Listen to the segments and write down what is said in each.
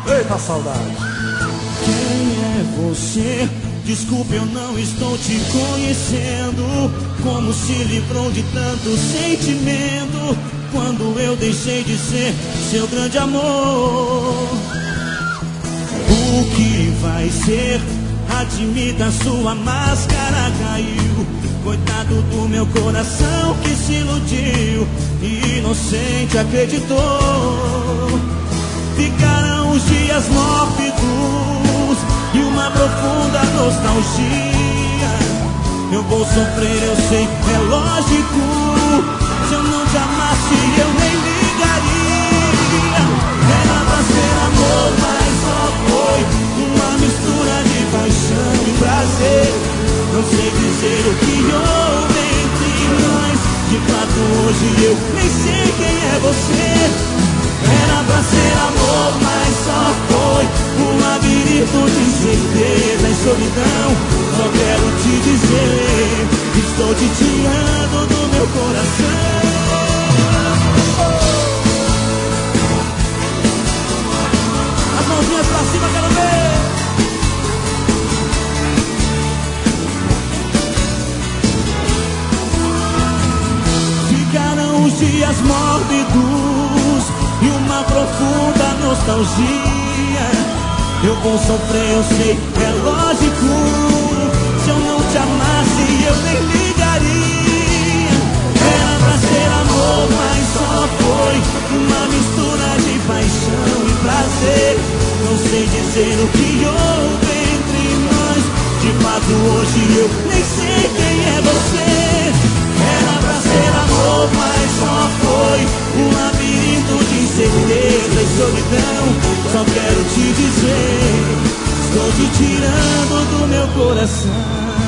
Eita saudade. Quem é você? Desculpe, eu não estou te conhecendo. Como se livrou de tanto sentimento quando eu deixei de ser seu grande amor? O que vai ser? Admita, sua máscara caiu. Coitado do meu coração que se iludiu e inocente acreditou. Ficarão os dias mórbidos e uma profunda nostalgia. Eu vou sofrer, eu sei, é lógico. Se eu não te amasse, eu nem ligaria. Era pra ser amor, mas só foi uma mistura de paixão e prazer. Não sei dizer o que houve entre nós. De fato, hoje eu nem sei quem é você. Era pra ser amor, mas só foi um labirinto de incerteza e solidão. Só quero te dizer, estou te tirando do meu coração. As mãozinhas pra cima, quero ver. Ficarão os dias mórbidos e uma profunda nostalgia. Eu vou sofrer, eu sei, é lógico. Se eu não te amasse, eu nem ligaria. Era pra ser amor, mas só foi uma mistura de paixão e prazer. Não sei dizer o que houve entre nós. De fato, hoje eu nem sei quem é você. Era pra ser amor, mas só foi um labirinto de incerteza e solidão. Só quero te dizer, estou te tirando do meu coração.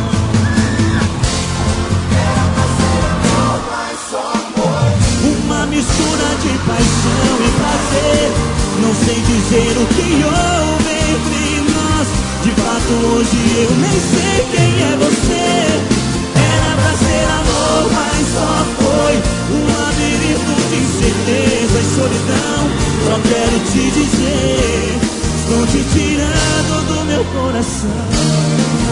Era pra ser amor, mas só foi uma mistura de paixão e prazer. Não sei dizer o que houve entre nós. De fato, hoje eu nem sei quem é você. Era pra ser amor, mas só foi um labirinto de incerteza e solidão. Só quero te dizer, estou te tirando do meu coração.